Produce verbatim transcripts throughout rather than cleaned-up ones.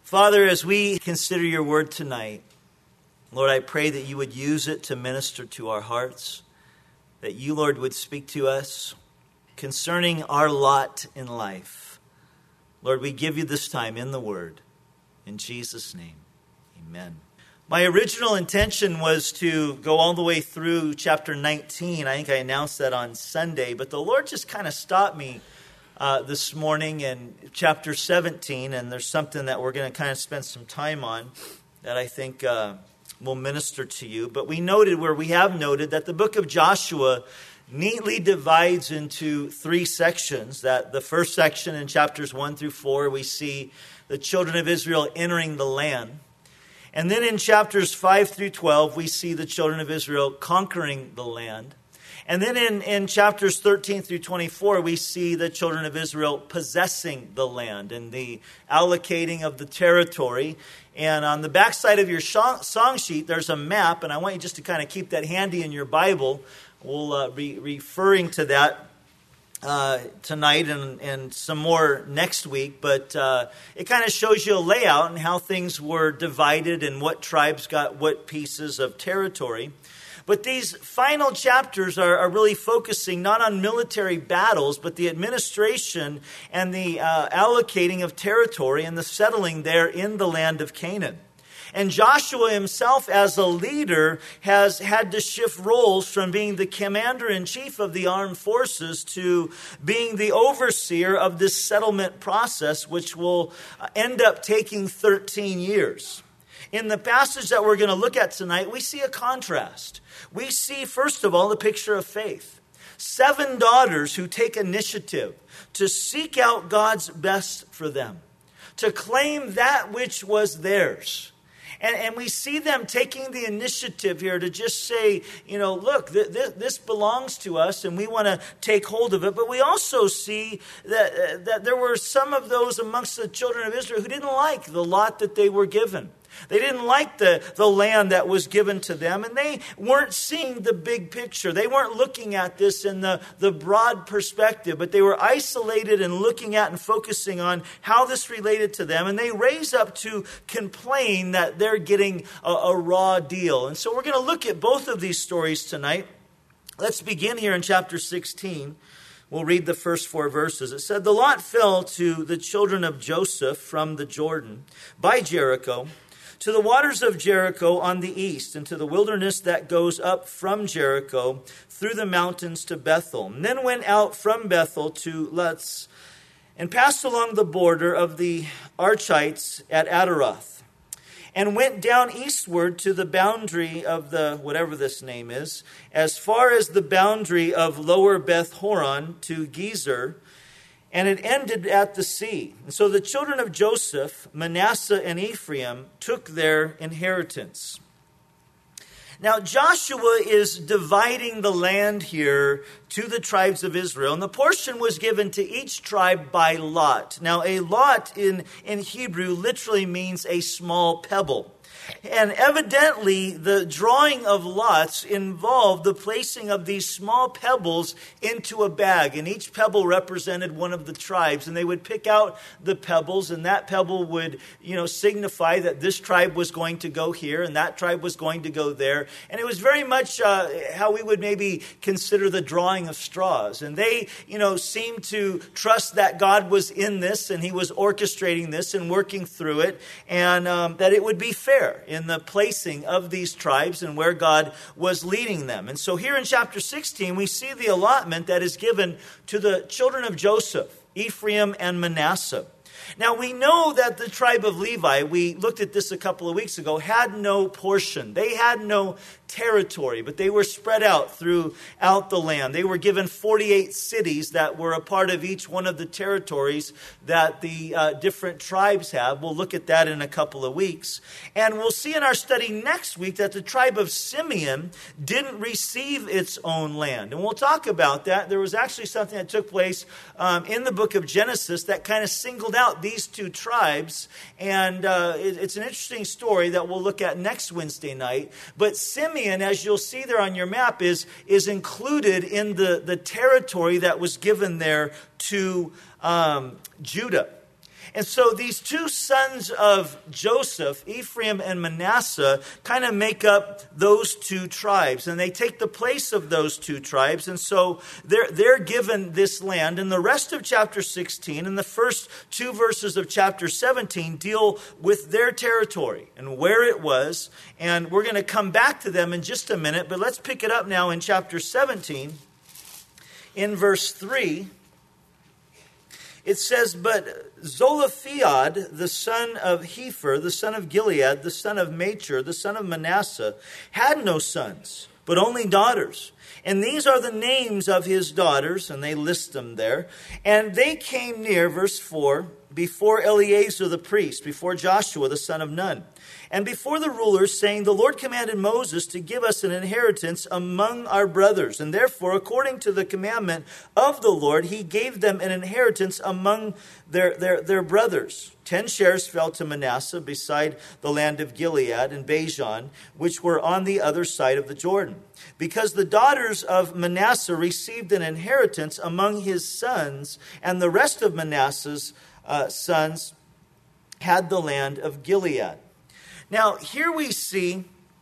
Father, as we consider your word tonight, Lord, I pray that you would use it to minister to our hearts, that you, Lord, would speak to us concerning our lot in life. Lord, we give you this time in the word. In Jesus' name, amen. My original intention was to go all the way through chapter nineteen. I think I announced that on Sunday, but the Lord just kind of stopped me Uh, this morning in chapter seventeen, and there's something that we're going to kind of spend some time on that I think uh, will minister to you. But we noted where we have noted that the book of Joshua neatly divides into three sections. That the first section in chapters one through four, we see the children of Israel entering the land. And then in chapters five through twelve, we see the children of Israel conquering the land. And then in, in chapters thirteen through twenty-four, we see the children of Israel possessing the land and the allocating of the territory. And on the backside of your song sheet, there's a map, and I want you just to kind of keep that handy in your Bible. We'll uh, be referring to that uh, tonight and, and some more next week. But uh, it kind of shows you a layout and how things were divided and what tribes got what pieces of territory. But these final chapters are, are really focusing not on military battles, but the administration and the uh, allocating of territory and the settling there in the land of Canaan. And Joshua himself as a leader has had to shift roles from being the commander-in-chief of the armed forces to being the overseer of this settlement process, which will end up taking thirteen years. In the passage that we're going to look at tonight, we see a contrast. We see, first of all, the picture of faith. Seven daughters who take initiative to seek out God's best for them, to claim that which was theirs. And, and we see them taking the initiative here to just say, you know, look, th- th- this belongs to us and we want to take hold of it. But we also see that, uh, that there were some of those amongst the children of Israel who didn't like the lot that they were given. They didn't like the, the land that was given to them, and they weren't seeing the big picture. They weren't looking at this in the, the broad perspective, but they were isolated and looking at and focusing on how this related to them. And they raise up to complain that they're getting a, a raw deal. And so we're going to look at both of these stories tonight. Let's begin here in chapter sixteen. We'll read the first four verses. It said, "The lot fell to the children of Joseph from the Jordan by Jericho, to the waters of Jericho on the east, and to the wilderness that goes up from Jericho through the mountains to Bethel. And then went out from Bethel to Luz, and passed along the border of the Archites at Adaroth, and went down eastward to the boundary of the, whatever this name is, as far as the boundary of lower Beth Horon to Gezer, and it ended at the sea. And so the children of Joseph, Manasseh and Ephraim, took their inheritance." Now Joshua is dividing the land here to the tribes of Israel. And the portion was given to each tribe by lot. Now a lot in, in Hebrew literally means a small pebble. And evidently, the drawing of lots involved the placing of these small pebbles into a bag. And each pebble represented one of the tribes. And they would pick out the pebbles, and that pebble would, you know, signify that this tribe was going to go here, and that tribe was going to go there. And it was very much uh, how we would maybe consider the drawing of straws. And they, you know, seemed to trust that God was in this, and he was orchestrating this and working through it, and um, that it would be fair in the placing of these tribes and where God was leading them. And so here in chapter sixteen, we see the allotment that is given to the children of Joseph, Ephraim and Manasseh. Now we know that the tribe of Levi, we looked at this a couple of weeks ago, had no portion. They had no territory, but they were spread out throughout the land. They were given forty-eight cities that were a part of each one of the territories that the uh, different tribes have. We'll look at that in a couple of weeks. And we'll see in our study next week that the tribe of Simeon didn't receive its own land. And we'll talk about that. There was actually something that took place um, in the book of Genesis that kind of singled out these two tribes. And uh, it, it's an interesting story that we'll look at next Wednesday night. But Simeon, as you'll see there on your map, is, is included in the, the territory that was given there to um, Judah. And so these two sons of Joseph, Ephraim and Manasseh, kind of make up those two tribes. And they take the place of those two tribes. And so they're, they're given this land. And the rest of chapter sixteen and the first two verses of chapter seventeen deal with their territory and where it was. And we're going to come back to them in just a minute. But let's pick it up now in chapter seventeen. In verse three. It says, but Zelophehad, the son of Hepher, the son of Gilead, the son of Machir, the son of Manasseh, had no sons, but only daughters. And these are the names of his daughters, and they list them there. And they came near, verse four, before Eleazar the priest, before Joshua the son of Nun, and before the rulers, saying, the Lord commanded Moses to give us an inheritance among our brothers. And therefore, according to the commandment of the Lord, he gave them an inheritance among their, their, their brothers. Ten shares fell to Manasseh beside the land of Gilead and Bashan, which were on the other side of the Jordan, because the daughters of Manasseh received an inheritance among his sons, and the rest of Manasseh's uh, sons had the land of Gilead. Now, here we see,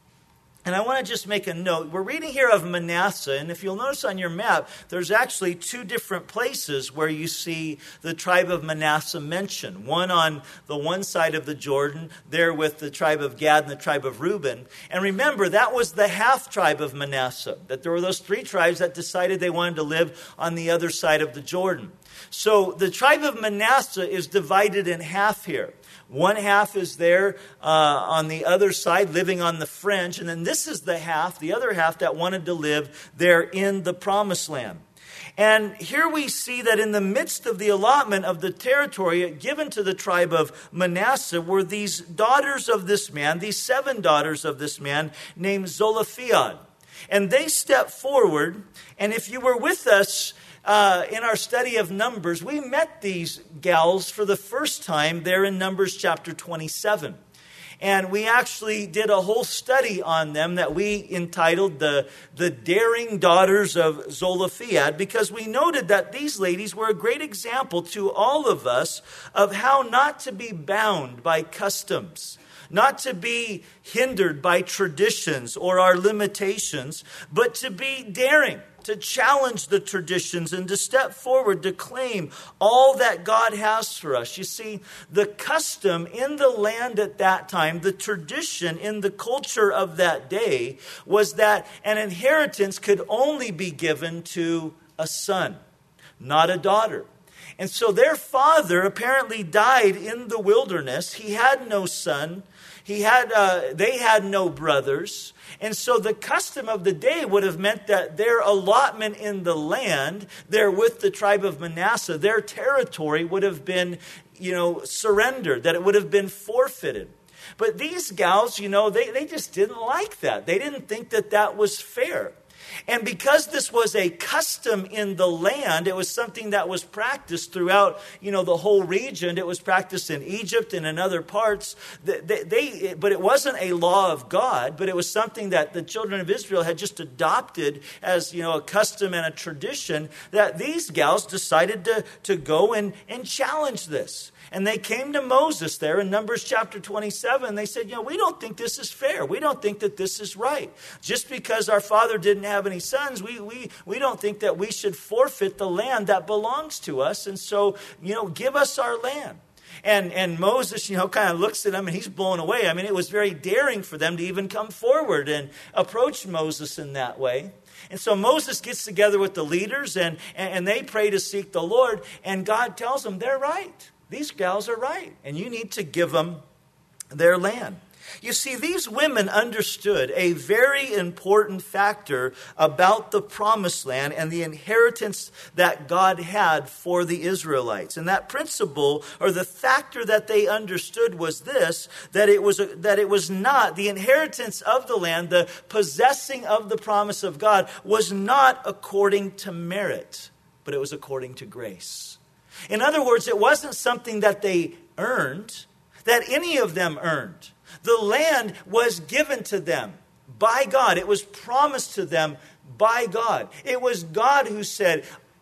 and I want to just make a note, we're reading here of Manasseh, and if you'll notice on your map, there's actually two different places where you see the tribe of Manasseh mentioned. One on the one side of the Jordan, there with the tribe of Gad and the tribe of Reuben. And remember, that was the half tribe of Manasseh, that there were those three tribes that decided they wanted to live on the other side of the Jordan. So the tribe of Manasseh is divided in half here. One half is there uh, on the other side, living on the fringe. And then this is the half, the other half, that wanted to live there in the promised land. And here we see that in the midst of the allotment of the territory given to the tribe of Manasseh were these daughters of this man, these seven daughters of this man named Zelophehad. And they stepped forward. And if you were with us Uh, in our study of Numbers, we met these gals for the first time there in Numbers chapter twenty-seven. And we actually did a whole study on them that we entitled the, the Daring Daughters of Zelophehad, because we noted that these ladies were a great example to all of us of how not to be bound by customs, not to be hindered by traditions or our limitations, but to be daring, to challenge the traditions and to step forward to claim all that God has for us. You see, the custom in the land at that time, the tradition in the culture of that day, was that an inheritance could only be given to a son, not a daughter. And so their father apparently died in the wilderness. He had no son. He had, uh, they had no brothers. And so the custom of the day would have meant that their allotment in the land, there with the tribe of Manasseh, their territory would have been, you know, surrendered, that it would have been forfeited. But these gals, you know, they, they just didn't like that. They didn't think that that was fair. And because this was a custom in the land, it was something that was practiced throughout, you know, the whole region. It was practiced in Egypt and in other parts. They, they, but it wasn't a law of God, but it was something that the children of Israel had just adopted as, you know, a custom and a tradition, that these gals decided to, to go and, and challenge this. And they came to Moses there in Numbers chapter twenty-seven. They said, you know, we don't think this is fair. We don't think that this is right. Just because our father didn't have any sons, we we we don't think that we should forfeit the land that belongs to us. And so, you know, give us our land. And and Moses, you know, kind of looks at them and he's blown away. I mean, it was very daring for them to even come forward and approach Moses in that way. And so Moses gets together with the leaders and, and they pray to seek the Lord. And God tells them they're right. These gals are right, and you need to give them their land. You see, these women understood a very important factor about the promised land and the inheritance that God had for the Israelites. And that principle, or the factor that they understood, was this, that it was, a, that it was not, the inheritance of the land, the possessing of the promise of God, was not according to merit, but it was according to grace. In other words, it wasn't something that they earned, that any of them earned. The land was given to them by God. It was promised to them by God. It was God who said,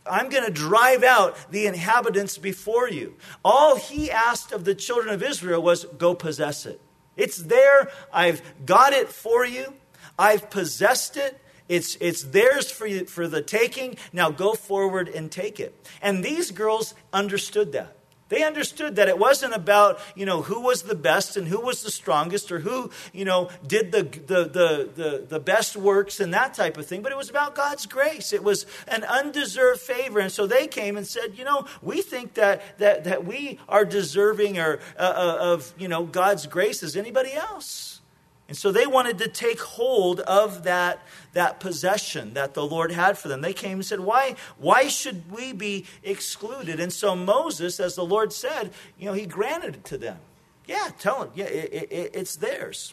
I'm going to drive out the inhabitants before you. All he asked of the children of Israel was, go possess it. It's there. I've got it for you. I've possessed it. It's, it's theirs for you, for the taking. Now go forward and take it. And these girls understood that. They understood that it wasn't about, you know, who was the best and who was the strongest or who, you know, did the, the, the, the, the best works and that type of thing. But it was about God's grace. It was an undeserved favor. And so they came and said, you know, we think that that, that we are deserving or, uh, of, you know, God's grace as anybody else. And so they wanted to take hold of that, that possession that the Lord had for them. They came and said, why, why should we be excluded? And so Moses, as the Lord said, you know, he granted it to them. Yeah, tell them, yeah, it, it, it's theirs.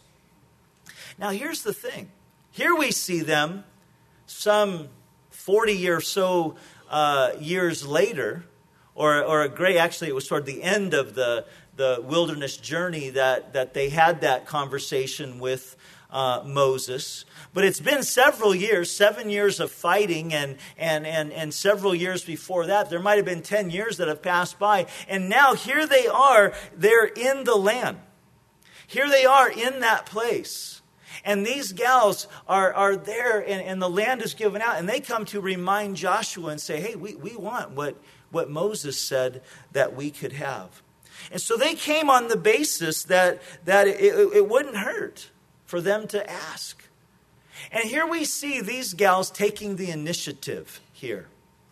Now, here's the thing. Here we see them some forty or so uh, years later, or, or a great, actually it was toward the end of the the wilderness journey that, that they had that conversation with uh, Moses. But it's been several years, seven years of fighting and, and, and, and several years before that. There might have been ten years that have passed by. And now here they are, they're in the land. Here they are in that place. And these gals are, are there and, and the land is given out. And they come to remind Joshua and say, hey, we, we want what, what Moses said that we could have. And so they came on the basis that, that it, it wouldn't hurt for them to ask. And here we see these gals taking the initiative here.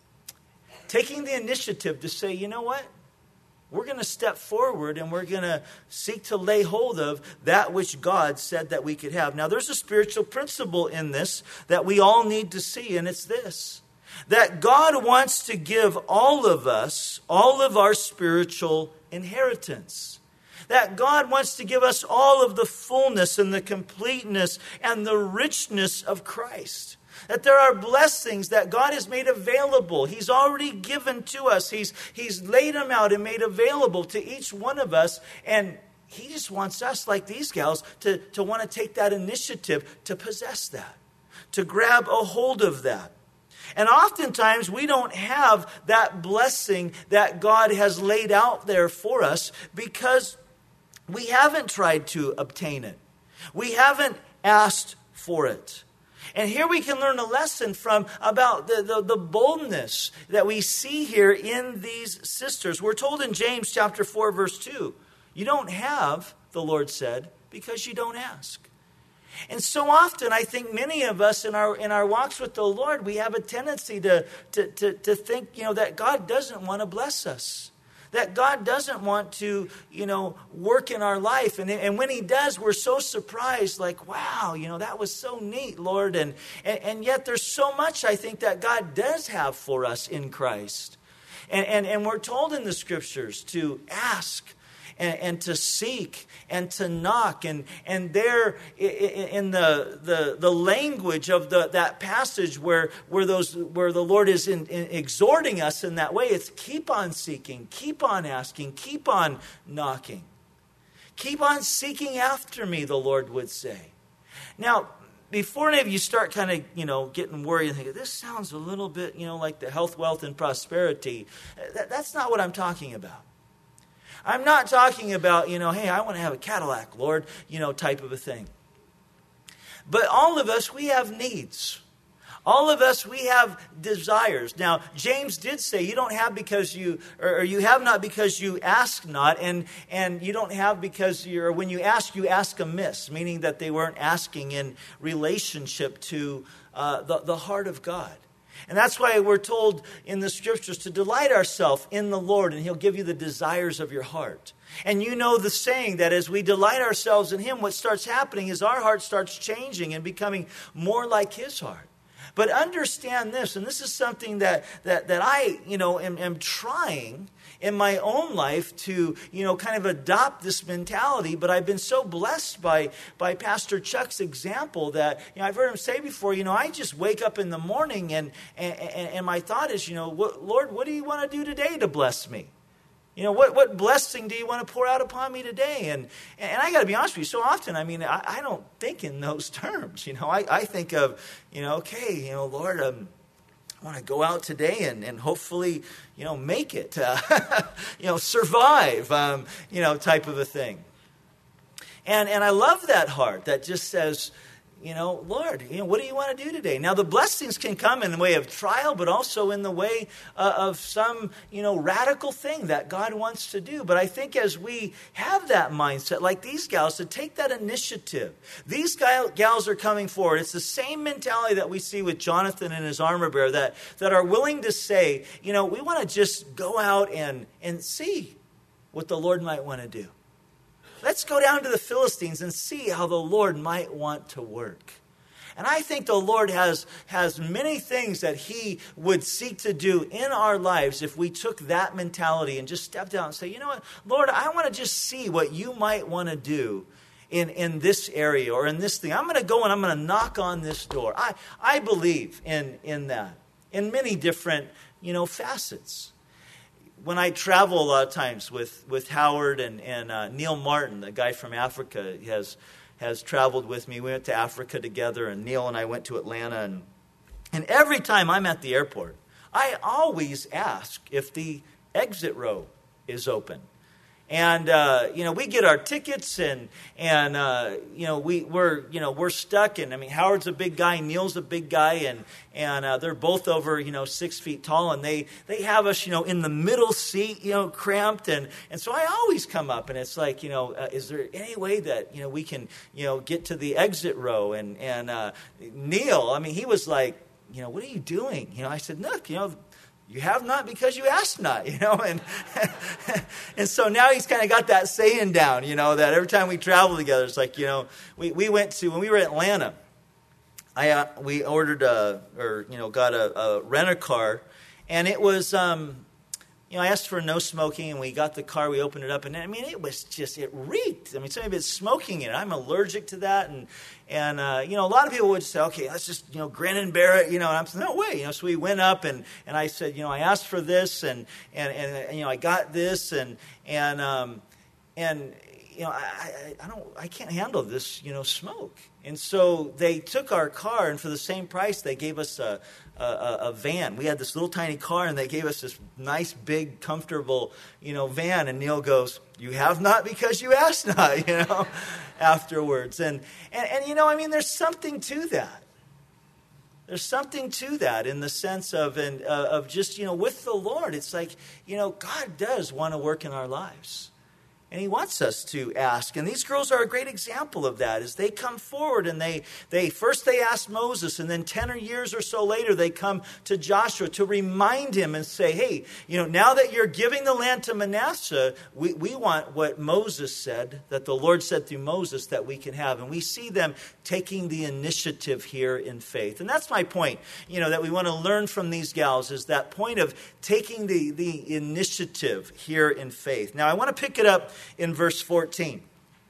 Taking the initiative to say, you know what? We're going to step forward and we're going to seek to lay hold of that which God said that we could have. Now, there's a spiritual principle in this that we all need to see, and it's this. That God wants to give all of us, all of our spiritual inheritance. That God wants to give us all of the fullness and the completeness and the richness of Christ. That there are blessings that God has made available. He's already given to us. He's, he's laid them out and made available to each one of us. And he just wants us, like these gals, to, to want to take that initiative to possess that. To grab a hold of that. And oftentimes we don't have that blessing that God has laid out there for us because we haven't tried to obtain it. We haven't asked for it. And here we can learn a lesson from about the, the, the boldness that we see here in these sisters. We're told in James chapter four, verse two, you don't have, the Lord said, because you don't ask. And so often, I think many of us in our in our walks with the Lord, we have a tendency to, to, to, to think, you know, that God doesn't want to bless us. That God doesn't want to, you know, work in our life. And, and when he does, we're so surprised, like, wow, you know, that was so neat, Lord. And, and, and yet there's so much, I think, that God does have for us in Christ. And, and, and we're told in the scriptures to ask and, and to seek and to knock. And, and there in the, the, the language of the, that passage where, where, those, where the Lord is in, in exhorting us in that way, it's keep on seeking, keep on asking, keep on knocking. Keep on seeking after me, the Lord would say. Now, before any of you start kind of, you know, getting worried and thinking, this sounds a little bit, you know, like the health, wealth, and prosperity, that, that's not what I'm talking about. I'm not talking about, you know, hey, I want to have a Cadillac, Lord, you know, type of a thing. But all of us, we have needs. All of us, we have desires. Now, James did say you don't have because you, or you have not because you ask not, and, and you don't have because you're, when you ask, you ask amiss, meaning that they weren't asking in relationship to uh, the, the heart of God. And that's why we're told in the scriptures to delight ourselves in the Lord, and he'll give you the desires of your heart. And you know the saying that as we delight ourselves in him, what starts happening is our heart starts changing and becoming more like his heart. But understand this, and this is something that that, that I, you know, am, am trying in my own life to, you know, kind of adopt this mentality. But I've been so blessed by, by Pastor Chuck's example that, you know, I've heard him say before, you know, I just wake up in the morning and, and, and my thought is, you know, what, Lord, what do you want to do today to bless me? You know, what, what blessing do you want to pour out upon me today? And and I got to be honest with you, so often, I mean, I, I don't think in those terms. You know, I, I think of, you know, okay, you know, Lord, um, I want to go out today and, and hopefully, you know, make it, uh, you know, survive, um, you know, type of a thing. And and I love that heart that just says, you know, Lord, you know, what do you want to do today? Now, the blessings can come in the way of trial, but also in the way uh, of some, you know, radical thing that God wants to do. But I think as we have that mindset, like these gals, to take that initiative. These gal- gals are coming forward. It's the same mentality that we see with Jonathan and his armor bearer that, that are willing to say, you know, we want to just go out and, and see what the Lord might want to do. Let's go down to the Philistines and see how the Lord might want to work. And I think the Lord has, has many things that he would seek to do in our lives if we took that mentality and just stepped out and say, you know what, Lord, I want to just see what you might want to do in, in this area or in this thing. I'm going to go and I'm going to knock on this door. I, I believe in, in that, in many different, you know, facets. When I travel a lot of times with, with Howard and, and uh, Neil Martin, the guy from Africa, has has traveled with me. We went to Africa together, and Neil and I went to Atlanta. And, and every time I'm at the airport, I always ask if the exit row is open. And, uh, you know, we get our tickets and, and uh, you know, we, we're, you know, we're stuck. And, I mean, Howard's a big guy, Neil's a big guy, and, and uh, they're both over, you know, six feet tall. And they, they have us, you know, in the middle seat, you know, cramped. And, and so I always come up, and it's like, you know, uh, is there any way that, you know, we can, you know, get to the exit row? And, and uh, Neil, I mean, he was like, you know, what are you doing? You know, I said, look, you know, you have not because you asked not, you know, and and so now he's kind of got that saying down, you know, that every time we travel together, it's like, you know, we, we went to, when we were in Atlanta, I uh, we ordered a, or, you know, got a, a rent-a-car, and it was, um, you know, I asked for no smoking, and we got the car, we opened it up, and I mean, it was just, it reeked. I mean, somebody was smoking in it. I'm allergic to that, and, and uh, you know, a lot of people would say, okay, let's just, you know, grin and bear it, you know, and I'm saying, no way, you know, so we went up, and, and I said, you know, I asked for this, and, and, and, and you know, I got this, and, and, um, and, you know, I, I, I don't, I can't handle this, you know, smoke. And so they took our car, and for the same price, they gave us a, a, a van. We had this little tiny car, and they gave us this nice, big, comfortable, you know, van. And Neil goes, "You have not because you asked not," you know, afterwards. And, and, and, you know, I mean, there's something to that. There's something to that in the sense of, and, uh, of just, you know, with the Lord, it's like, you know, God does want to work in our lives. And he wants us to ask. And these girls are a great example of that as they come forward and they, they first they ask Moses, and then ten years or so later they come to Joshua to remind him and say, hey, you know, now that you're giving the land to Manasseh, we, we want what Moses said, that the Lord said through Moses that we can have. And we see them taking the initiative here in faith. And that's my point, you know, that we want to learn from these gals, is that point of taking the, the initiative here in faith. Now, I want to pick it up in verse fourteen.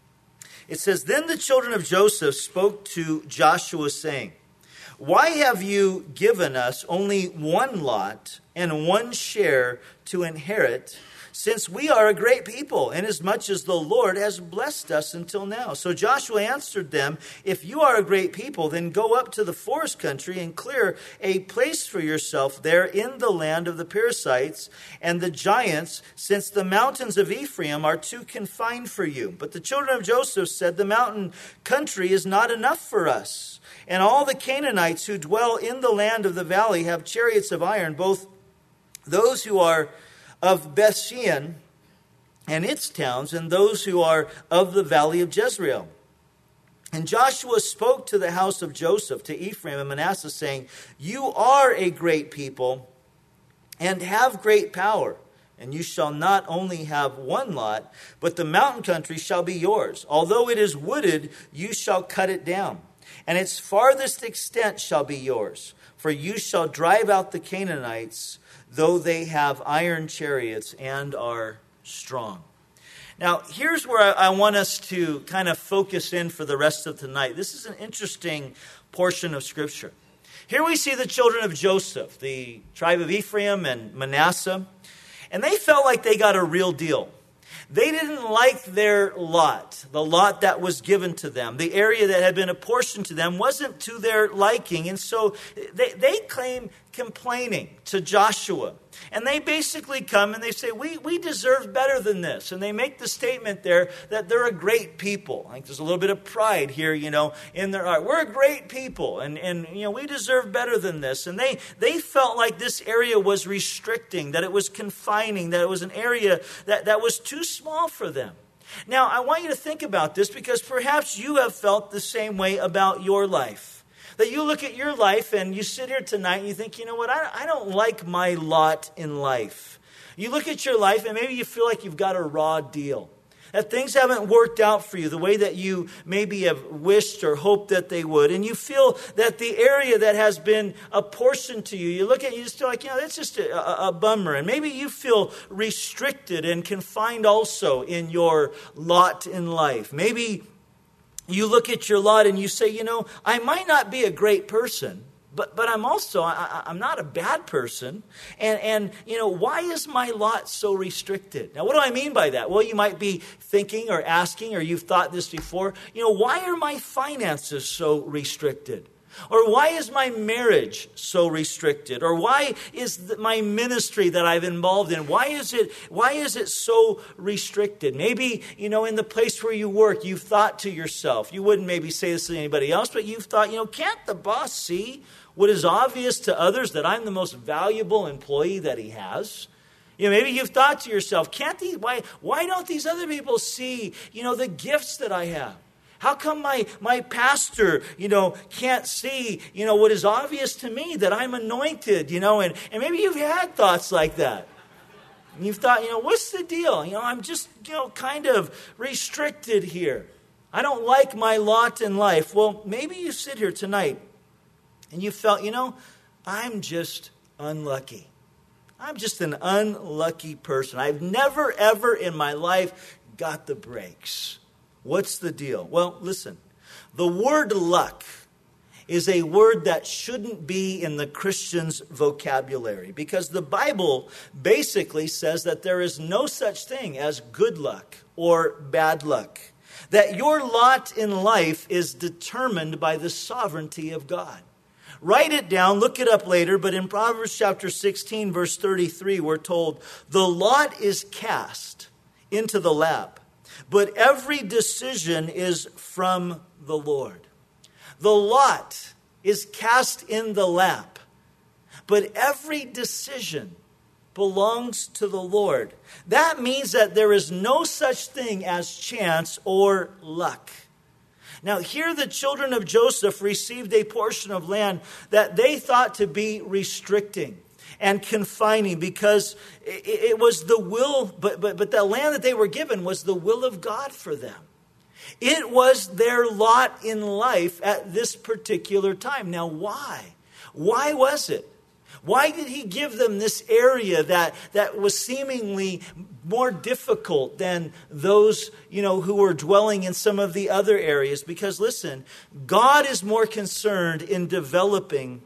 It says, "Then the children of Joseph spoke to Joshua, saying, 'Why have you given us only one lot and one share to inherit, since we are a great people, inasmuch as the Lord has blessed us until now?' So Joshua answered them, 'If you are a great people, then go up to the forest country and clear a place for yourself there in the land of the Perizzites and the giants, since the mountains of Ephraim are too confined for you.' But the children of Joseph said, 'The mountain country is not enough for us. And all the Canaanites who dwell in the land of the valley have chariots of iron, both those who are of Bethshean and its towns, and those who are of the valley of Jezreel.' And Joshua spoke to the house of Joseph, to Ephraim and Manasseh, saying, 'You are a great people and have great power. And you shall not only have one lot, but the mountain country shall be yours. Although it is wooded, you shall cut it down, and its farthest extent shall be yours. For you shall drive out the Canaanites, though they have iron chariots and are strong.'" Now, here's where I want us to kind of focus in for the rest of tonight. This is an interesting portion of Scripture. Here we see the children of Joseph, the tribe of Ephraim and Manasseh, and they felt like they got a real deal. They didn't like their lot, the lot that was given to them. The area that had been apportioned to them wasn't to their liking. And so they, they claim, complaining to Joshua. And they basically come and they say, we, we deserve better than this. And they make the statement there that they're a great people. I think there's a little bit of pride here, you know, in their heart. We're a great people, and, and you know, we deserve better than this. And they, they felt like this area was restricting, that it was confining, that it was an area that, that was too small for them. Now, I want you to think about this, because perhaps you have felt the same way about your life. That you look at your life and you sit here tonight and you think, you know what, I, I don't like my lot in life. You look at your life and maybe you feel like you've got a raw deal. That things haven't worked out for you the way that you maybe have wished or hoped that they would. And you feel that the area that has been apportioned to you, you look at it and you just feel like, you know, that's just a, a, a bummer. And maybe you feel restricted and confined also in your lot in life. Maybe you look at your lot and you say, you know, I might not be a great person, but but I'm also, I, I'm not a bad person. And, and, you know, why is my lot so restricted? Now, what do I mean by that? Well, you might be thinking or asking, or you've thought this before, you know, why are my finances so restricted? Or why is my marriage so restricted? Or why is my ministry that I've involved in, why is it why is it so restricted? Maybe, you know, in the place where you work, you've thought to yourself, you wouldn't maybe say this to anybody else, but you've thought, you know, can't the boss see what is obvious to others, that I'm the most valuable employee that he has? You know, maybe you've thought to yourself, can't these, why, why don't these other people see, you know, the gifts that I have? How come my, my pastor, you know, can't see, you know, what is obvious to me, that I'm anointed, you know, and, and maybe you've had thoughts like that. And you've thought, you know, what's the deal? You know, I'm just, you know, kind of restricted here. I don't like my lot in life. Well, maybe you sit here tonight and you felt, you know, I'm just unlucky. I'm just an unlucky person. I've never, ever in my life got the breaks. What's the deal? Well, listen, the word luck is a word that shouldn't be in the Christian's vocabulary, because the Bible basically says that there is no such thing as good luck or bad luck. That your lot in life is determined by the sovereignty of God. Write it down, look it up later, but in Proverbs chapter sixteen, verse thirty-three, we're told, the lot is cast into the lap, but every decision is from the Lord. The lot is cast in the lap, but every decision belongs to the Lord. That means that there is no such thing as chance or luck. Now, here the children of Joseph received a portion of land that they thought to be restricting and confining, because it was the will, but, but, but the land that they were given was the will of God for them. It was their lot in life at this particular time. Now, why? Why was it? Why did he give them this area that, that was seemingly more difficult than those, you know, who were dwelling in some of the other areas? Because listen, God is more concerned in developing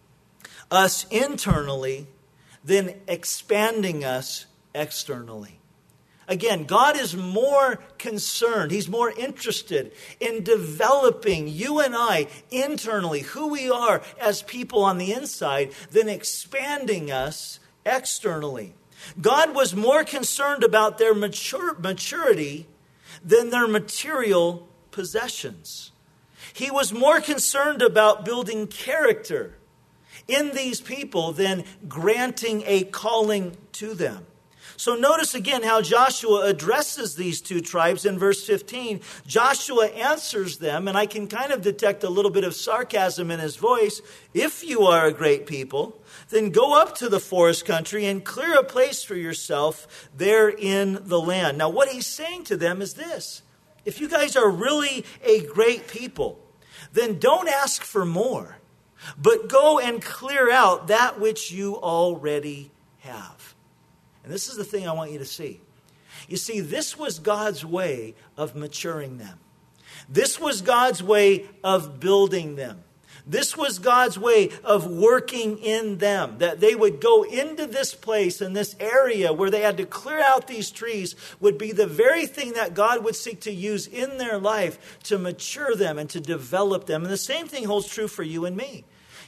us internally than expanding us externally. Again, God is more concerned, he's more interested in developing you and I internally, who we are as people on the inside, than expanding us externally. God was more concerned about their mature, maturity than their material possessions. He was more concerned about building character in these people than granting a calling to them. So notice again how Joshua addresses these two tribes in verse fifteen. Joshua answers them, and I can kind of detect a little bit of sarcasm in his voice. If you are a great people, then go up to the forest country and clear a place for yourself there in the land. Now what he's saying to them is this: if you guys are really a great people, then don't ask for more, but go and clear out that which you already have. And this is the thing I want you to see. You see, this was God's way of maturing them. This was God's way of building them. This was God's way of working in them, that they would go into this place and this area where they had to clear out these trees would be the very thing that God would seek to use in their life to mature them and to develop them. And the same thing holds true for you and me.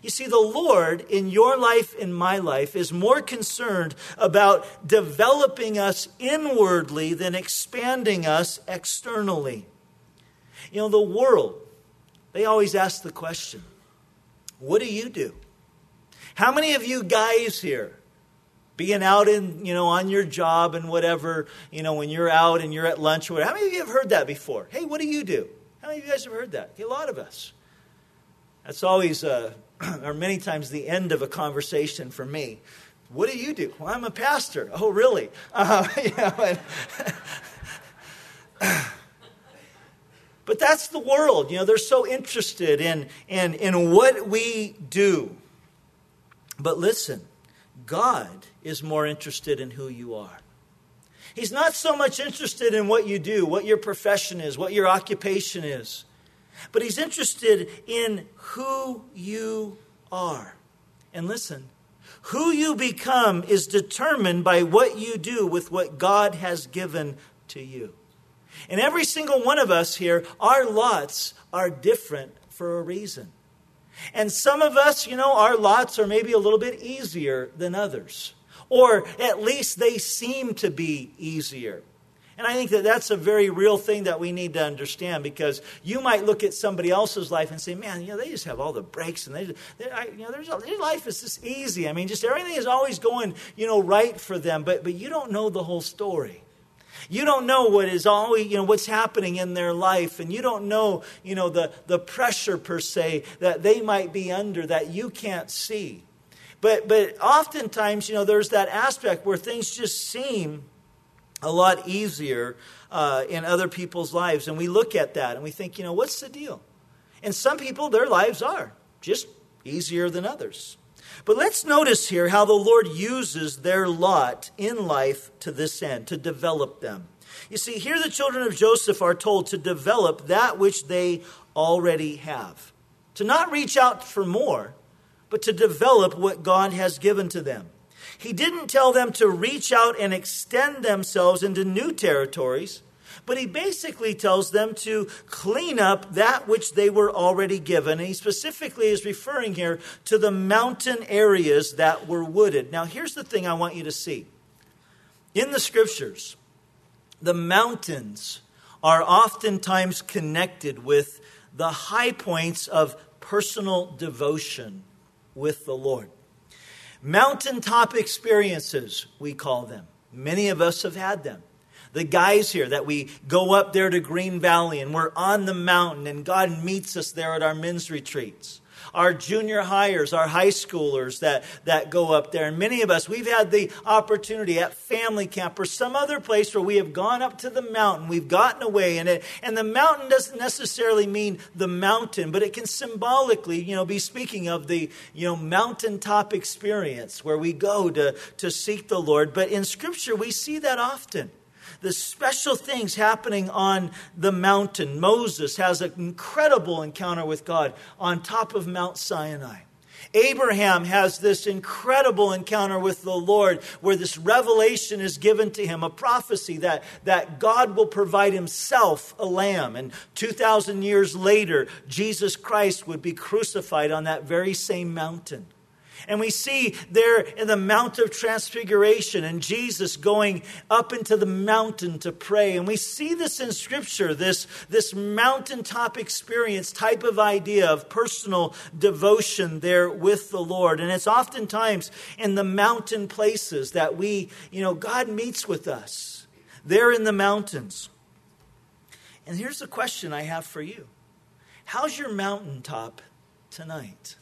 You see, the Lord in your life, in my life, is more concerned about developing us inwardly than expanding us externally. You know, the world, they always ask the question, what do you do? How many of you guys here, being out in, you know, on your job and whatever, you know, when you're out and you're at lunch or whatever, how many of you have heard that before? Hey, what do you do? How many of you guys have heard that? Okay, a lot of us. That's always, uh, or many times, the end of a conversation for me. What do you do? Well, I'm a pastor. Oh, really? Uh, you know, and but that's the world. You know, they're so interested in, in, in what we do. But listen, God is more interested in who you are. He's not so much interested in what you do, what your profession is, what your occupation is. But he's interested in who you are. And listen, who you become is determined by what you do with what God has given to you. And every single one of us here, our lots are different for a reason. And some of us, you know, our lots are maybe a little bit easier than others. Or at least they seem to be easier. And I think that that's a very real thing that we need to understand, because you might look at somebody else's life and say, man, you know, they just have all the breaks, and they, just, they you know, there's a, their life is just easy. I mean, just everything is always going, you know, right for them. But but you don't know the whole story. You don't know what is always, you know, what's happening in their life, and you don't know, you know, the the pressure per se that they might be under that you can't see. But but oftentimes, you know, there's that aspect where things just seem a lot easier uh, in other people's lives. And we look at that and we think, you know, what's the deal? And some people, their lives are just easier than others. But let's notice here how the Lord uses their lot in life to this end, to develop them. You see, here the children of Joseph are told to develop that which they already have. To not reach out for more, but to develop what God has given to them. He didn't tell them to reach out and extend themselves into new territories, but he basically tells them to clean up that which they were already given. And he specifically is referring here to the mountain areas that were wooded. Now, here's the thing I want you to see. In the scriptures, the mountains are oftentimes connected with the high points of personal devotion with the Lord. Mountaintop experiences, we call them. Many of us have had them. The guys here that we go up there to Green Valley and we're on the mountain and God meets us there at our men's retreats. Our junior hires, our high schoolers that, that go up there. And many of us, we've had the opportunity at family camp or some other place where we have gone up to the mountain. We've gotten away. And, it, and the mountain doesn't necessarily mean the mountain, but it can symbolically, you know, be speaking of the, you know, mountaintop experience where we go to, to seek the Lord. But in Scripture, we see that often. The special things happening on the mountain. Moses has an incredible encounter with God on top of Mount Sinai. Abraham has this incredible encounter with the Lord where this revelation is given to him, a prophecy that, that God will provide himself a lamb. And two thousand years later, Jesus Christ would be crucified on that very same mountain. And we see there in the Mount of Transfiguration and Jesus going up into the mountain to pray. And we see this in Scripture, this, this mountaintop experience type of idea of personal devotion there with the Lord. And it's oftentimes in the mountain places that we, you know, God meets with us. There in the mountains. And here's the question I have for you. How's your mountaintop tonight?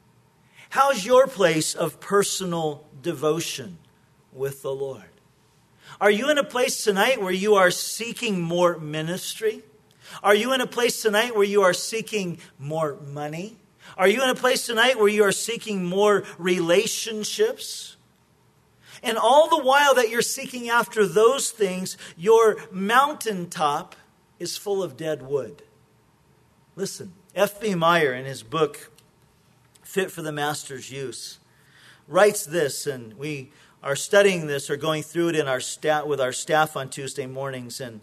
How's your place of personal devotion with the Lord? Are you in a place tonight where you are seeking more ministry? Are you in a place tonight where you are seeking more money? Are you in a place tonight where you are seeking more relationships? And all the while that you're seeking after those things, your mountaintop is full of dead wood. Listen, F B Meyer in his book, Fit for the Master's Use, writes this, and we are studying this or going through it in our staff with our staff on Tuesday mornings. And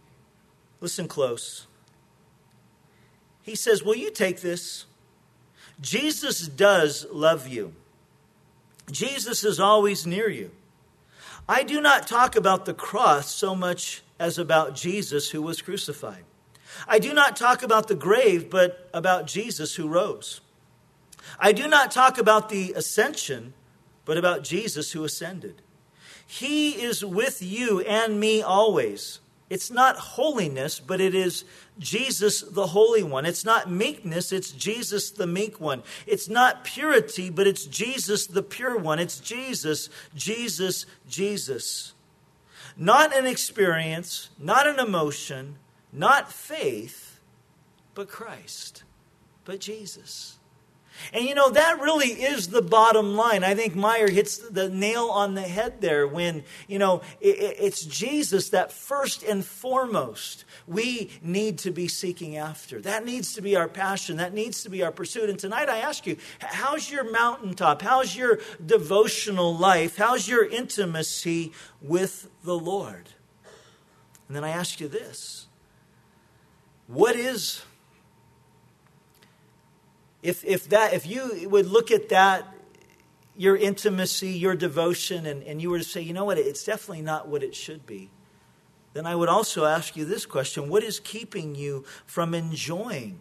listen close. He says, will you take this? Jesus does love you. Jesus is always near you. I do not talk about the cross so much as about Jesus who was crucified. I do not talk about the grave, but about Jesus who rose. I do not talk about the ascension, but about Jesus who ascended. He is with you and me always. It's not holiness, but it is Jesus the Holy One. It's not meekness, it's Jesus the meek one. It's not purity, but it's Jesus the pure one. It's Jesus, Jesus, Jesus. Not an experience, not an emotion, not faith, but Christ, but Jesus. And you know, that really is the bottom line. I think Meyer hits the nail on the head there when, you know, it, it's Jesus that first and foremost we need to be seeking after. That needs to be our passion. That needs to be our pursuit. And tonight I ask you, how's your mountaintop? How's your devotional life? How's your intimacy with the Lord? And then I ask you this. What is... If if that if you would look at that, your intimacy, your devotion, and, and you were to say, you know what, it's definitely not what it should be, then I would also ask you this question. What is keeping you from enjoying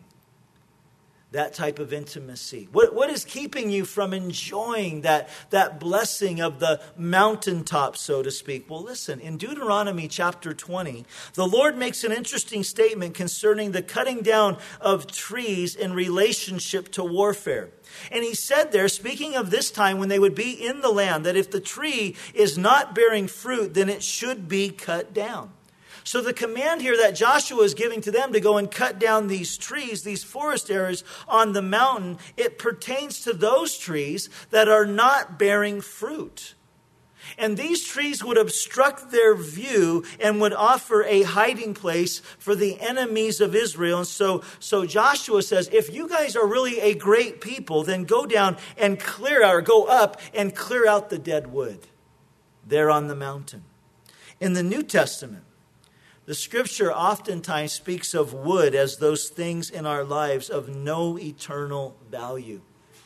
that type of intimacy? What, what is keeping you from enjoying that, that blessing of the mountaintop, so to speak? Well, listen, in Deuteronomy chapter twenty, the Lord makes an interesting statement concerning the cutting down of trees in relationship to warfare. And he said there, speaking of this time when they would be in the land, that if the tree is not bearing fruit, then it should be cut down. So the command here that Joshua is giving to them to go and cut down these trees, these forest areas on the mountain, it pertains to those trees that are not bearing fruit. And these trees would obstruct their view and would offer a hiding place for the enemies of Israel. And so, so Joshua says, if you guys are really a great people, then go down and clear out, or go up and clear out the dead wood there on the mountain. In the New Testament, the scripture oftentimes speaks of wood as those things in our lives of no eternal value.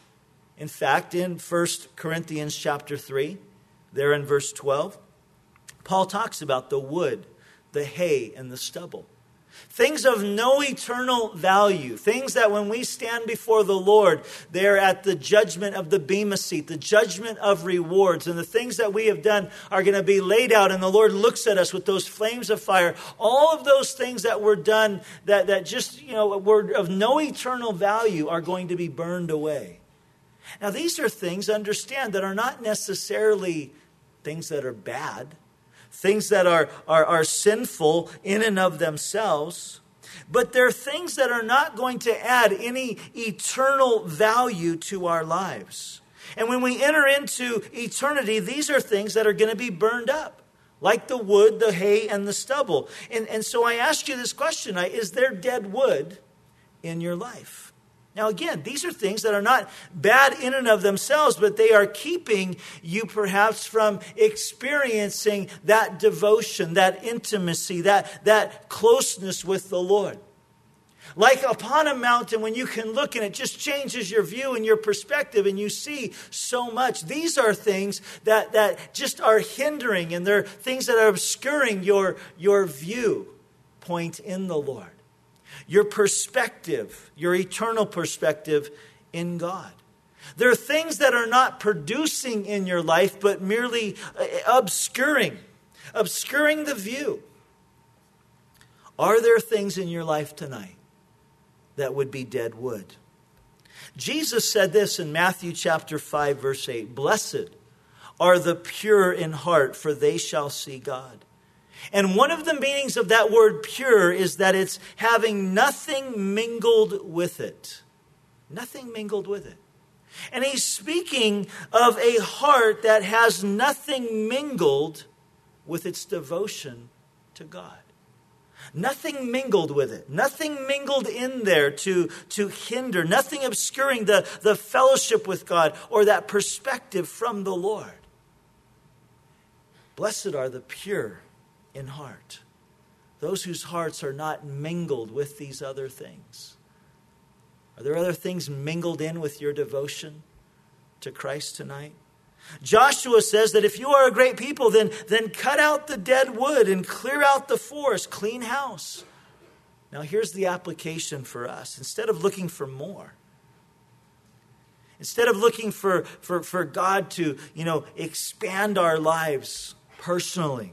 In fact, in First Corinthians chapter three, there in verse twelve, Paul talks about the wood, the hay, and the stubble. Things of no eternal value. Things that when we stand before the Lord, they're at the judgment of the Bema seat, the judgment of rewards. And the things that we have done are going to be laid out. And the Lord looks at us with those flames of fire. All of those things that were done that, that just, you know, were of no eternal value are going to be burned away. Now, these are things, understand, that are not necessarily things that are bad. Things that are, are, are sinful in and of themselves. But they're things that are not going to add any eternal value to our lives. And when we enter into eternity, these are things that are going to be burned up. Like the wood, the hay, and the stubble. And, and so I ask you this question. Is there dead wood in your life? Now, again, these are things that are not bad in and of themselves, but they are keeping you perhaps from experiencing that devotion, that intimacy, that, that closeness with the Lord. Like upon a mountain, when you can look and it just changes your view and your perspective and you see so much. These are things that, that just are hindering, and they're things that are obscuring your, your view point in the Lord. Your perspective, your eternal perspective in God. There are things that are not producing in your life, but merely obscuring, obscuring the view. Are there things in your life tonight that would be dead wood? Jesus said this in Matthew chapter five, verse eight. Blessed are the pure in heart, for they shall see God. And one of the meanings of that word pure is that it's having nothing mingled with it. Nothing mingled with it. And he's speaking of a heart that has nothing mingled with its devotion to God. Nothing mingled with it. Nothing mingled in there to, to hinder. Nothing obscuring the, the fellowship with God or that perspective from the Lord. Blessed are the pure in heart. Those whose hearts are not mingled with these other things. Are there other things mingled in with your devotion to Christ tonight? Joshua says that if you are a great people, then, then cut out the dead wood and clear out the forest, clean house. Now here's the application for us. Instead of looking for more, instead of looking for, for, for God to, you know, expand our lives personally,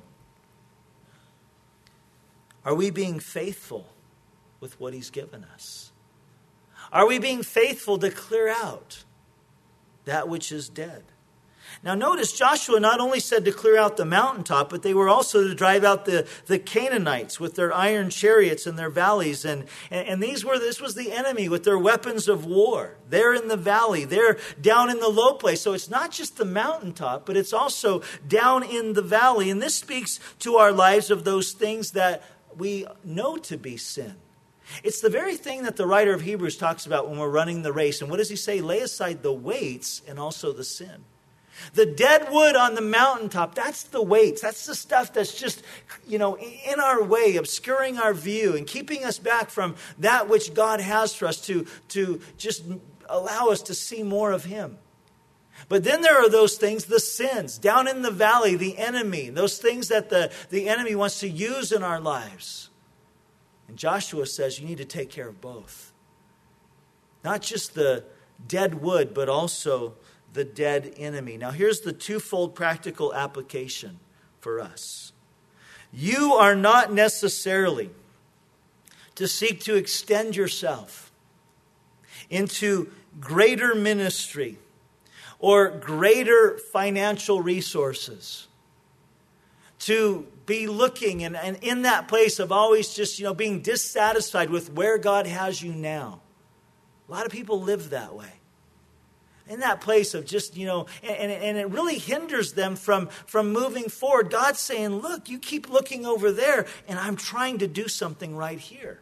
are we being faithful with what he's given us? Are we being faithful to clear out that which is dead? Now notice Joshua not only said to clear out the mountaintop, but they were also to drive out the, the Canaanites with their iron chariots and their valleys. And, and, and these were this was the enemy with their weapons of war. They're in the valley. They're down in the low place. So it's not just the mountaintop, but it's also down in the valley. And this speaks to our lives of those things that we know to be sin. It's the very thing that the writer of Hebrews talks about when we're running the race. And what does he say? Lay aside the weights and also the sin. The dead wood on the mountaintop, that's the weights. That's the stuff that's just, you know, in our way, obscuring our view and keeping us back from that which God has for us to, to just allow us to see more of him. But then there are those things, the sins, down in the valley, the enemy, those things that the, the enemy wants to use in our lives. And Joshua says you need to take care of both. Not just the dead wood, but also the dead enemy. Now here's the twofold practical application for us. You are not necessarily to seek to extend yourself into greater ministry or greater financial resources, to be looking and, and in that place of always just, you know, being dissatisfied with where God has you now. A lot of people live that way. In that place of just, you know, and, and it really hinders them from, from moving forward. God's saying, look, you keep looking over there, and I'm trying to do something right here.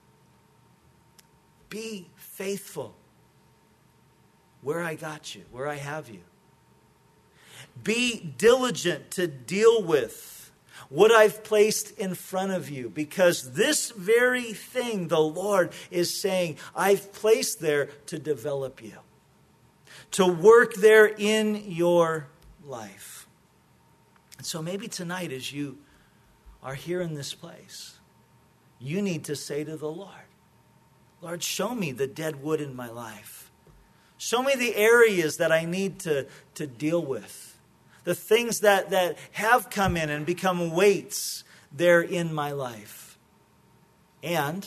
Be faithful where I got you, where I have you. Be diligent to deal with what I've placed in front of you, because this very thing the Lord is saying, I've placed there to develop you, to work there in your life. And so maybe tonight as you are here in this place, you need to say to the Lord, Lord, show me the dead wood in my life. Show me the areas that I need to, to deal with. The things that, that have come in and become weights there in my life. And,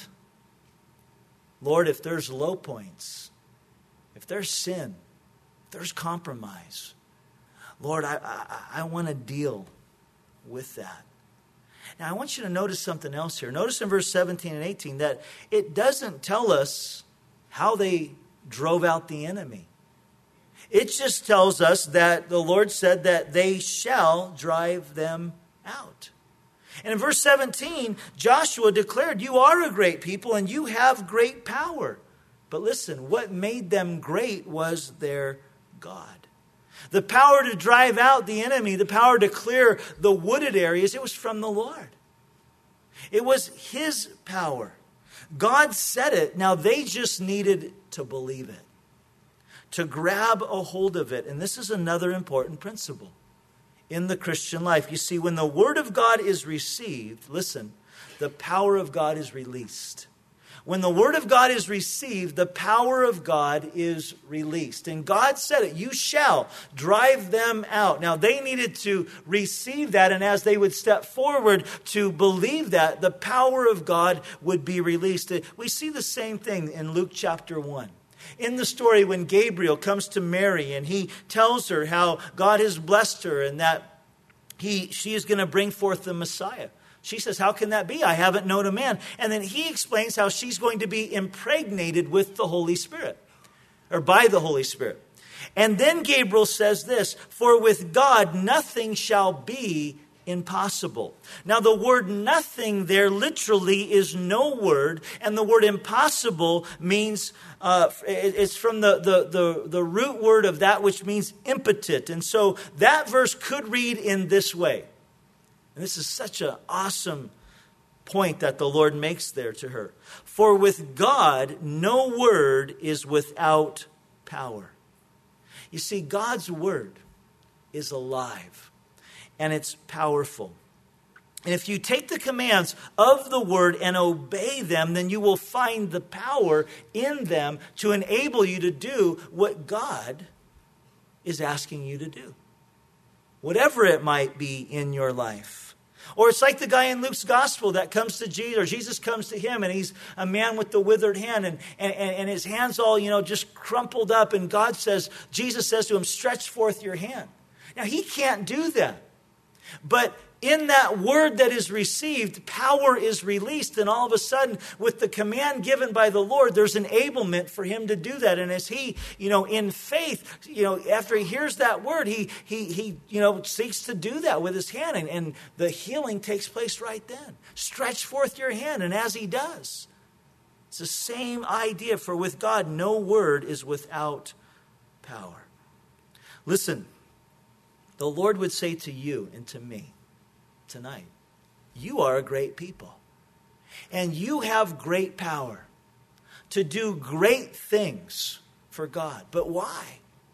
Lord, if there's low points, if there's sin, there's compromise, Lord, I, I, I want to deal with that. Now, I want you to notice something else here. Notice in verse seventeen and eighteen that it doesn't tell us how they drove out the enemy. It just tells us that the Lord said that they shall drive them out. And in verse seventeen, Joshua declared, you are a great people and you have great power. But listen, what made them great was their God. The power to drive out the enemy, the power to clear the wooded areas, it was from the Lord. It was his power. God said it. Now they just needed to believe it, to grab a hold of it. And this is another important principle in the Christian life. You see, when the word of God is received, listen, the power of God is released. When the word of God is received, the power of God is released. And God said it, you shall drive them out. Now they needed to receive that, and as they would step forward to believe that, the power of God would be released. We see the same thing in Luke chapter one. In the story when Gabriel comes to Mary and he tells her how God has blessed her and that he she is going to bring forth the Messiah. She says, how can that be? I haven't known a man. And then he explains how she's going to be impregnated with the Holy Spirit, or by the Holy Spirit. And then Gabriel says this, for with God nothing shall be impossible. Now the word nothing there literally is no word, and the word impossible means, uh, it's from the, the, the, the root word of that which means impotent. And so that verse could read in this way. And this is such an awesome point that the Lord makes there to her. For with God, no word is without power. You see, God's word is alive and it's powerful. And if you take the commands of the word and obey them, then you will find the power in them to enable you to do what God is asking you to do, whatever it might be in your life. Or it's like the guy in Luke's gospel that comes to Jesus, or Jesus comes to him, and he's a man with the withered hand, and, and, and his hand's all, you know, just crumpled up. And God says, Jesus says to him, stretch forth your hand. Now, he can't do that. But in that word that is received, power is released. And all of a sudden, with the command given by the Lord, there's enablement for him to do that. And as he, you know, in faith, you know, after he hears that word, he, he, he you know, seeks to do that with his hand. And, and the healing takes place right then. Stretch forth your hand. And as he does, it's the same idea. For with God, no word is without power. Listen, the Lord would say to you and to me tonight, you are a great people. And you have great power to do great things for God. But why?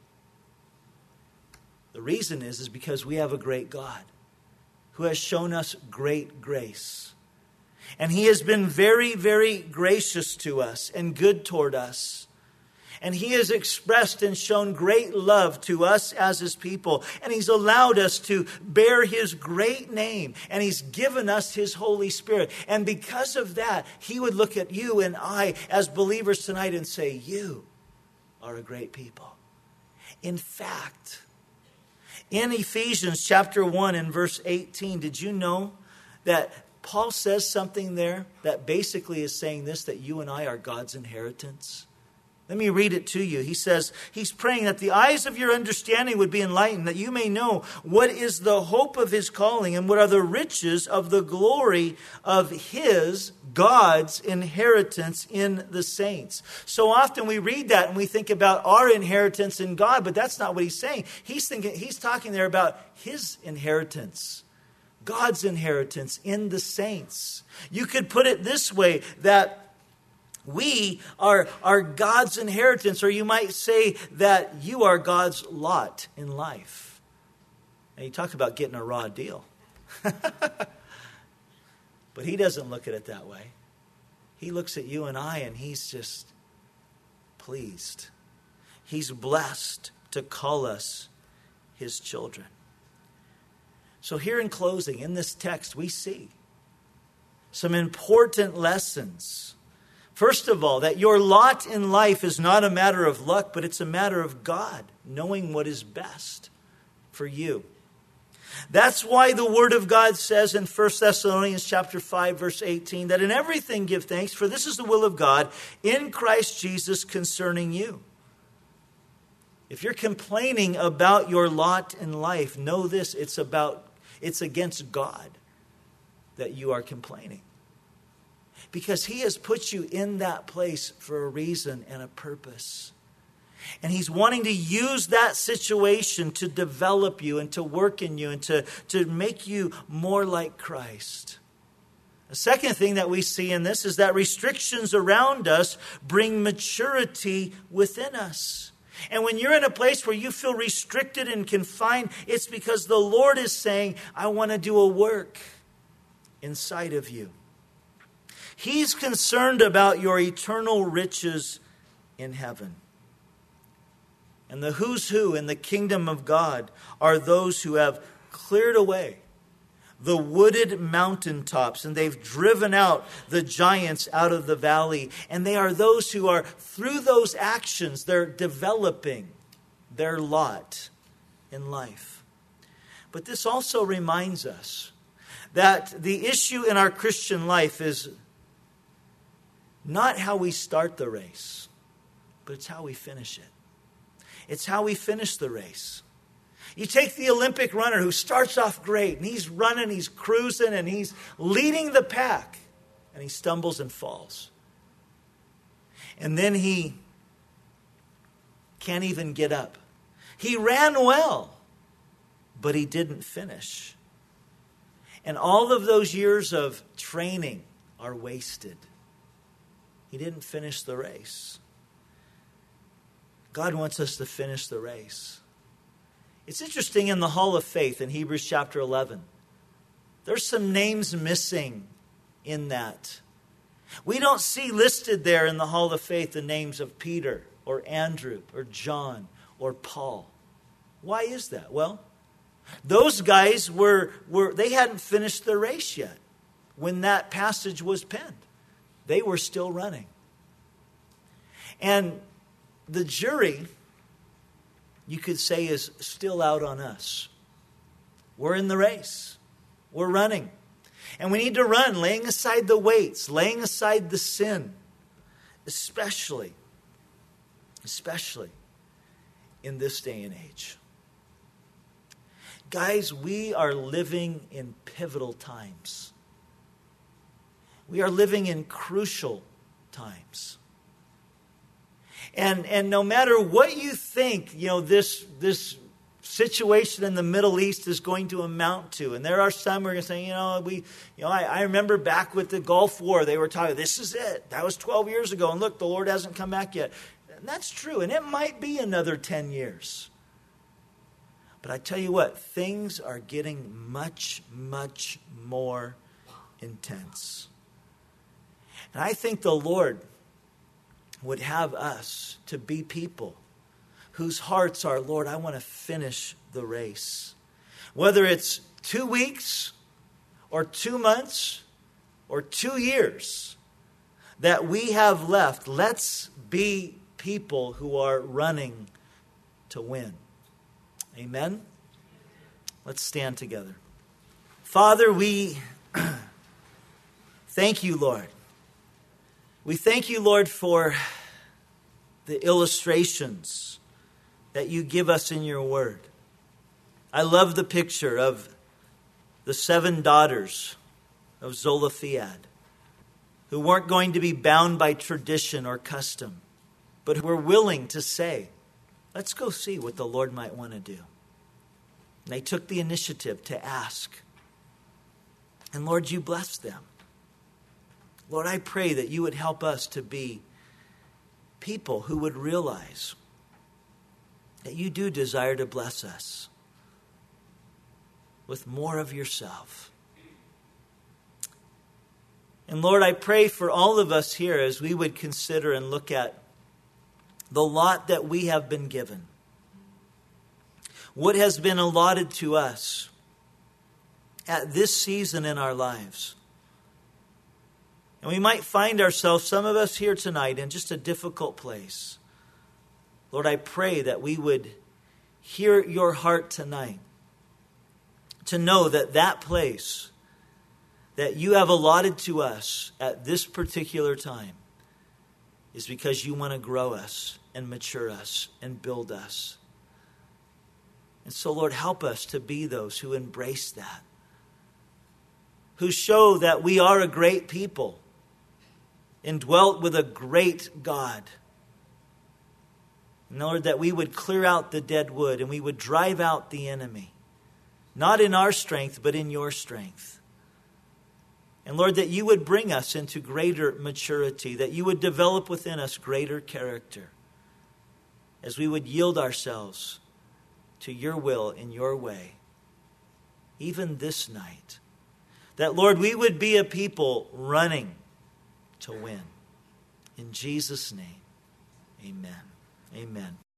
The reason is, is because we have a great God who has shown us great grace. And he has been very, very gracious to us and good toward us. And he has expressed and shown great love to us as his people. And he's allowed us to bear his great name. And he's given us his Holy Spirit. And because of that, he would look at you and I as believers tonight and say, you are a great people. In fact, in Ephesians chapter one and verse eighteen, did you know that Paul says something there that basically is saying this, that you and I are God's inheritance? Let me read it to you. He says, he's praying that the eyes of your understanding would be enlightened, that you may know what is the hope of his calling and what are the riches of the glory of his, God's inheritance in the saints. So often we read that and we think about our inheritance in God, but that's not what he's saying. He's thinking, he's talking there about his inheritance, God's inheritance in the saints. You could put it this way, that we are, are God's inheritance, or you might say that you are God's lot in life. And you talk about getting a raw deal. But he doesn't look at it that way. He looks at you and I and he's just pleased. He's blessed to call us his children. So here in closing, in this text, we see some important lessons. First of all, that your lot in life is not a matter of luck, but it's a matter of God knowing what is best for you. That's why the Word of God says in First Thessalonians chapter five, verse eighteen, that in everything give thanks, for this is the will of God in Christ Jesus concerning you. If you're complaining about your lot in life, know this, it's about, it's against God that you are complaining. Because he has put you in that place for a reason and a purpose. And he's wanting to use that situation to develop you and to work in you and to, to make you more like Christ. The second thing that we see in this is that restrictions around us bring maturity within us. And when you're in a place where you feel restricted and confined, it's because the Lord is saying, I want to do a work inside of you. He's concerned about your eternal riches in heaven. And the who's who in the kingdom of God are those who have cleared away the wooded mountaintops, and they've driven out the giants out of the valley. And they are those who are, through those actions, they're developing their lot in life. But this also reminds us that the issue in our Christian life is not how we start the race, but it's how we finish it. It's how we finish the race. You take the Olympic runner who starts off great, and he's running, he's cruising, and he's leading the pack, and he stumbles and falls. And then he can't even get up. He ran well, but he didn't finish. And all of those years of training are wasted. He didn't finish the race. God wants us to finish the race. It's interesting in the Hall of Faith in Hebrews chapter eleven. There's some names missing in that. We don't see listed there in the Hall of Faith the names of Peter or Andrew or John or Paul. Why is that? Well, those guys were, were they hadn't finished the race yet when that passage was penned. They were still running. And the jury, you could say, is still out on us. We're in the race. We're running. And we need to run, laying aside the weights, laying aside the sin, especially, especially in this day and age. Guys, we are living in pivotal times. We are living in crucial times. And and no matter what you think, you know, this this situation in the Middle East is going to amount to. And there are some who are going to say, you know, we, you know, I, I remember back with the Gulf War, they were talking, this is it. That was twelve years ago. And look, the Lord hasn't come back yet. And that's true. And it might be another ten years. But I tell you what, things are getting much, much more intense. And I think the Lord would have us to be people whose hearts are, Lord, I want to finish the race. Whether it's two weeks or two months or two years that we have left, let's be people who are running to win. Amen? Let's stand together. Father, we thank you, Lord. We thank you, Lord, for the illustrations that you give us in your word. I love the picture of the seven daughters of Zelophehad, who weren't going to be bound by tradition or custom, but who were willing to say, let's go see what the Lord might want to do. And they took the initiative to ask. And Lord, you blessed them. Lord, I pray that you would help us to be people who would realize that you do desire to bless us with more of yourself. And Lord, I pray for all of us here as we would consider and look at the lot that we have been given. What has been allotted to us at this season in our lives. And we might find ourselves, some of us here tonight, in just a difficult place. Lord, I pray that we would hear your heart tonight to know that that place that you have allotted to us at this particular time is because you want to grow us and mature us and build us. And so, Lord, help us to be those who embrace that, who show that we are a great people, indwelt with a great God. And Lord, that we would clear out the dead wood and we would drive out the enemy, not in our strength, but in your strength. And Lord, that you would bring us into greater maturity, that you would develop within us greater character as we would yield ourselves to your will in your way, even this night. That, Lord, we would be a people running to win. In Jesus' name, amen. Amen.